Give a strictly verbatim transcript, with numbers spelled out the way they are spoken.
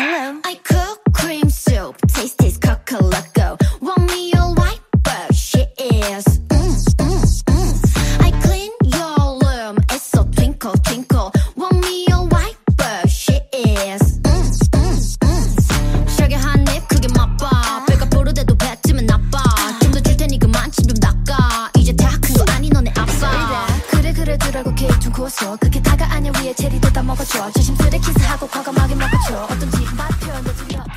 hello. I cook cream soup, taste is coca-loco. Want me a white, but she is. Mm, mm, mm. I clean your room, it's so twinkle, twinkle. Want me a white, but she is. Mm, mm, mm. 샤게 한 입 크게 맛봐. 배가 부르대도 뱉으면 나빠. 좀 더 줄 테니 그만 침 좀 닦아. 이제 다 큰 거 아니 너네 아빠. 그래 그래 두라고 케이크 좀 구웠어. 그렇게 다가 아니야 위에 체리도 다 먹어줘. 조심스레 키스하고 과감하게 먹어줘. 어떤지 맛 표현도 들려.